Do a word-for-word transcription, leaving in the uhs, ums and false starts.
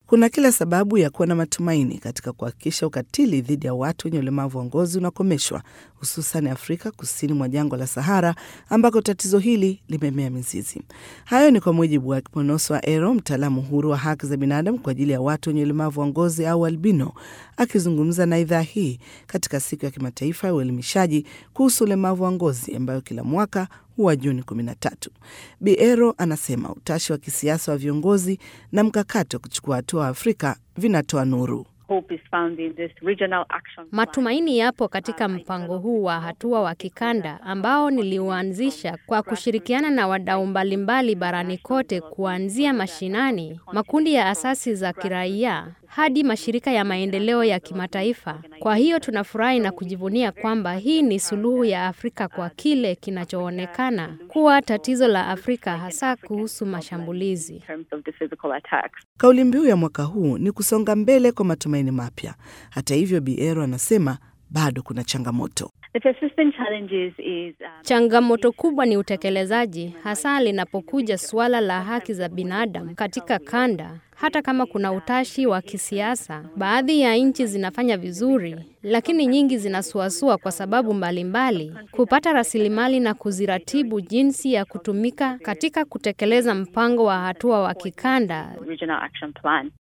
Kuna kila sababu ya kuwa na matumaini katika kuhakikisha ukatili dhidi ya watu wenye ulemavu wa ngozi unakomeshwa, hususan Afrika kusini mwa jangwa la Sahara ambako tatizo hili limemea mizizi. Hayo ni kwa mujibu wa Kiponoswa Ero, mtaalamu huru wa haki za binadamu kwa ajili ya watu wenye ulemavu wa ngozi au albino, akizungumza na idhaa hii katika siku ya kimataifa ya uelimishaji kuhusu ulemavu wa ngozi ambayo kila mwaka huwa Juni kumi na tatu. Bi Ero anasema utashi wa kisiasa wa viongozi na mkakati wa kuchukua hatua wa Afrika vinatoa nuru. Matumaini yapo katika mpango huu wa hatua wa kikanda ambao niliuanzisha kwa kushirikiana na wadau mbalimbali barani kote, kuanzia mashinani, makundi ya asasi za kiraia hadi mashirika ya maendeleo ya kimataifa. Kwa hiyo tunafurahi na kujivunia kwamba hii ni suluhu ya Afrika kwa kile kinachoonekana kuwa tatizo la Afrika, hasa kuhusu mashambulizi. Kauli mbiu ya mwaka huu ni kusonga mbele kwa matumaini mapya. Hata hivyo, Bi Ero anasema bado kuna changamoto. Changamoto kubwa ni utekelezaji, hasa linapokuja suala la haki za binadamu katika kanda. Hata kama kuna utashi wa kisiasa, baadhi ya nchi zinafanya vizuri, lakini nyingi zinasuasua kwa sababu mbalimbali, kupata rasilimali na kuziratibu jinsi ya kutumika katika kutekeleza mpango wa hatua wa kikanda.